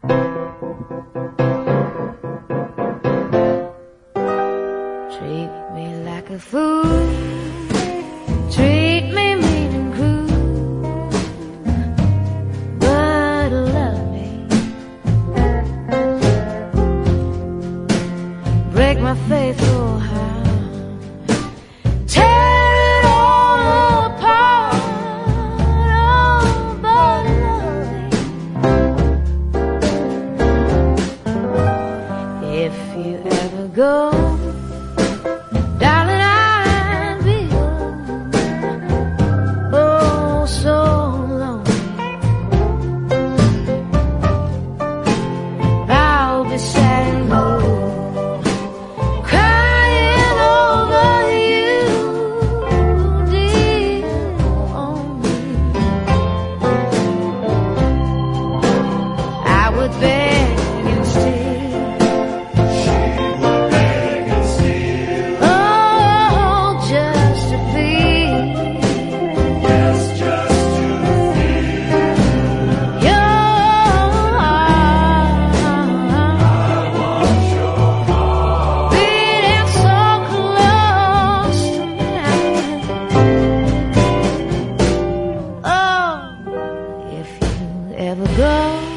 Treat me like a fool, treat me mean and cruel, but love me. Break my faith, oh how, tear it all apart, oh, but love me. If you ever go, darling, I'd be oh so lonely. I'll be sad and blue, crying over you, dear, only. I would beg and steal, ever go.